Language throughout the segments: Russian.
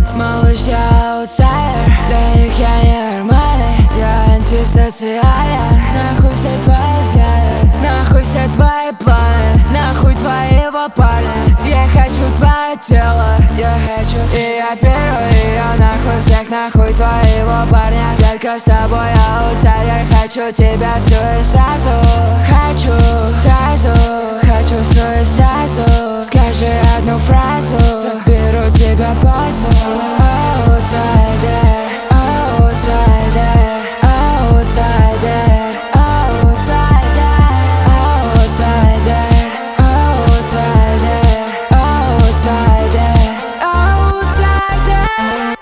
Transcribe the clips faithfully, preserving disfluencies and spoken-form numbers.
Малыш, я аутсайдер, для них я ненормальный. Я антисоциален, нахуй все твои взгляды, нахуй все твои планы, нахуй твоего парня. Я хочу твое тело, я хочу. И я первый, и я нахуй всех, нахуй твоего парня. Детка, с тобой я аутсайдер, хочу тебя всю и сразу. Хочу сразу, хочу все и сразу. Скажи одну фразу, заберу тебя позу. Аутсайдер, аутсайдер, аутсайдер, аутсайдер, аутсайдер, аутсайдер, аутсайдер, аутсайдер.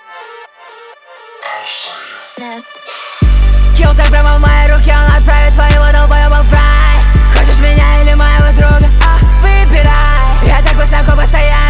Килтер прямо в мои руки, он отправит твоего долбоеба в рай. Хочешь меня или моего друга? А, выбирай. Я так высоко постоянно.